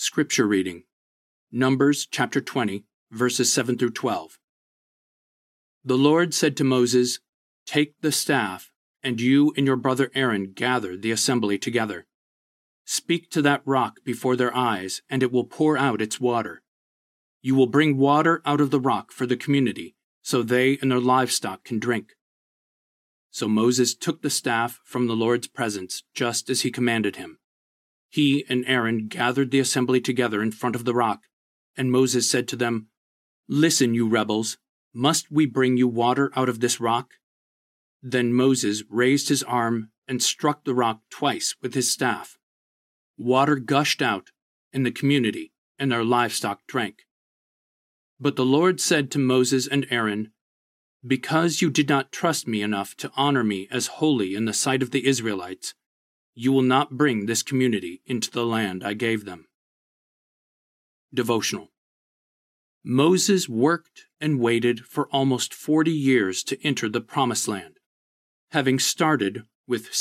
Scripture reading, Numbers chapter 20, verses 7 through 12. The Lord said to Moses, "Take the staff, and you and your brother Aaron gather the assembly together. Speak to that rock before their eyes, and it will pour out its water. You will bring water out of the rock for the community, so they and their livestock can drink." So Moses took the staff from the Lord's presence, just as he commanded him. He and Aaron gathered the assembly together in front of the rock, and Moses said to them, "Listen, you rebels, must we bring you water out of this rock?" Then Moses raised his arm and struck the rock twice with his staff. Water gushed out, and the community and their livestock drank. But the Lord said to Moses and Aaron, "Because you did not trust me enough to honor me as holy in the sight of the Israelites, you will not bring this community into the land I gave them." Devotional. Moses worked and waited for almost 40 years to enter the Promised Land. Having started with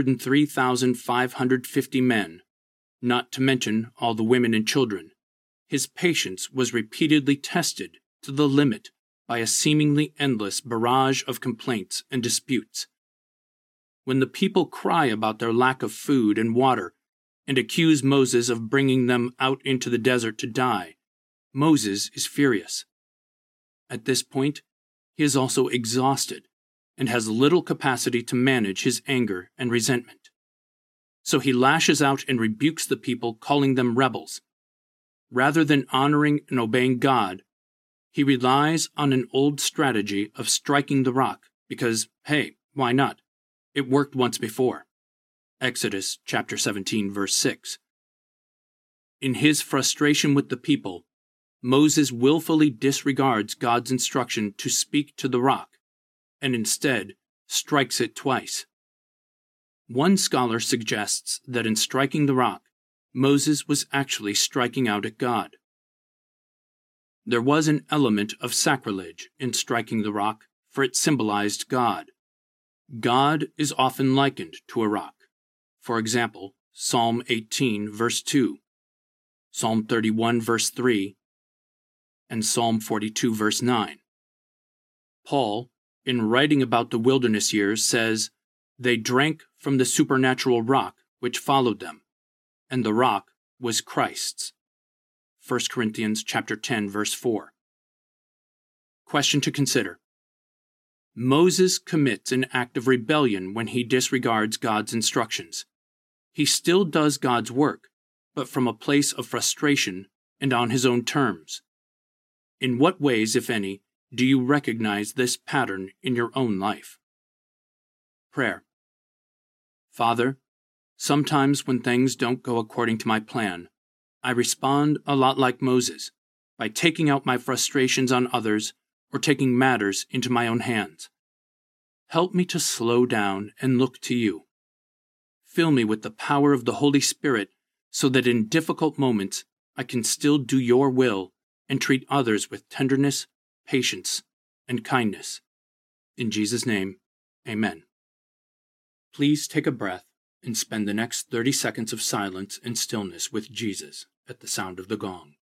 603,550 men, not to mention all the women and children, his patience was repeatedly tested to the limit by a seemingly endless barrage of complaints and disputes. When the people cry about their lack of food and water and accuse Moses of bringing them out into the desert to die, Moses is furious. At this point, he is also exhausted and has little capacity to manage his anger and resentment. So he lashes out and rebukes the people, calling them rebels. Rather than honoring and obeying God, he relies on an old strategy of striking the rock because, hey, why not? It worked once before. Exodus chapter 17, verse 6. In his frustration with the people, Moses willfully disregards God's instruction to speak to the rock, and instead strikes it twice. One scholar suggests that in striking the rock, Moses was actually striking out at God. There was an element of sacrilege in striking the rock, for it symbolized God. God is often likened to a rock. For example, Psalm 18, verse 2, Psalm 31, verse 3, and Psalm 42, verse 9. Paul, in writing about the wilderness years, says, "They drank from the supernatural rock which followed them, and the rock was Christ's." 1 Corinthians chapter 10, verse 4. Question to consider. Moses commits an act of rebellion when he disregards God's instructions. He still does God's work, but from a place of frustration and on his own terms. In what ways, if any, do you recognize this pattern in your own life? Prayer. Father, sometimes when things don't go according to my plan, I respond a lot like Moses, by taking out my frustrations on others or taking matters into my own hands. Help me to slow down and look to you. Fill me with the power of the Holy Spirit so that in difficult moments I can still do your will and treat others with tenderness, patience, and kindness. In Jesus' name, amen. Please take a breath and spend the next 30 seconds of silence and stillness with Jesus at the sound of the gong.